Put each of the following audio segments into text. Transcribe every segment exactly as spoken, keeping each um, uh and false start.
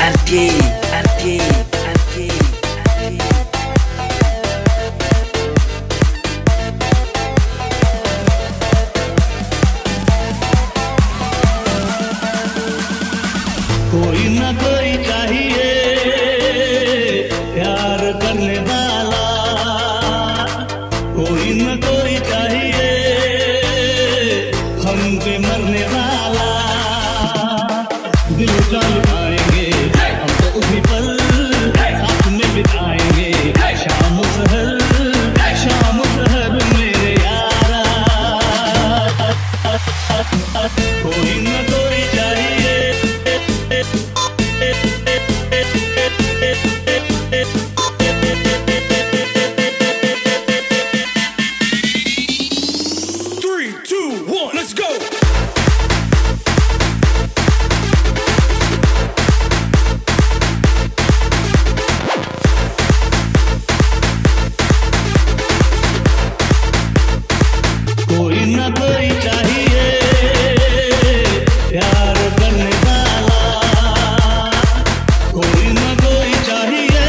R K RK R K कोई ना कोई चाहिए प्यार करने वाला, कोई ना कोई चाहिए हम पे मरने वाला। दिल जान आएंगे हम तो उसी पल साथ में बिताएंगे, शाम सहर शाम सहर मेरे यारा। कोई ना कोई चाहिए Three, two, one, let's go! कोई ना कोई चाहिए प्यार करने वाला, कोई ना कोई चाहिए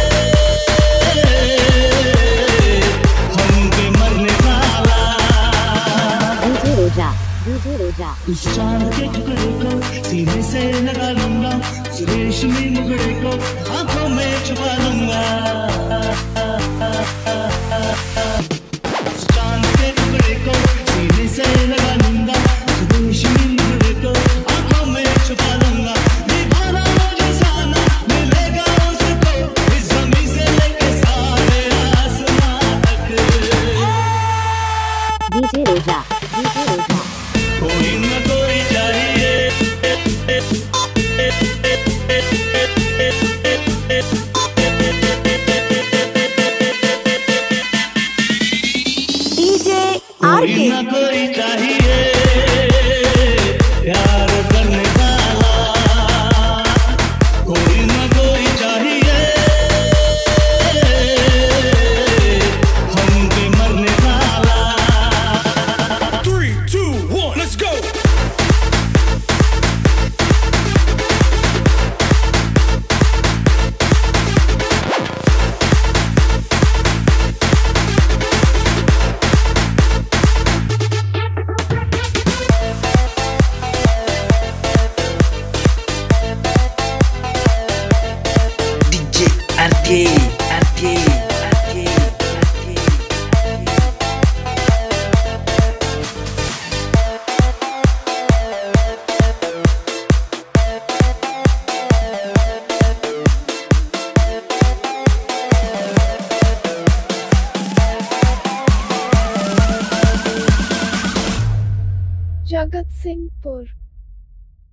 हम पे मरने वाला। डीजे रोजा डीजे रोजा उस चांद के टुकड़े को सीने से लगा लूंगा, उस रेशमी मुखड़े को आंखों में छुपा लूंगा। उस चांद के टुकड़े को सीने से लगा लूंगा, उस रेशमी मुखड़े को आंखों में छुपा लूंगा। दीवाना मुझे जाना मिलेगा उसको, इस ज़मीं से लेके सारे आसमां तक। डीजे रोजा डीजे रोजा कोई ना कोई चाहिए डीजे कोई आरके ना कोई चाहिए प्यार करने वाला, कोई ना कोई चाहिए हम पे मरने वाला। Three, two, one, let's go! DJ RK RK RK RK जगत सिंहपुर।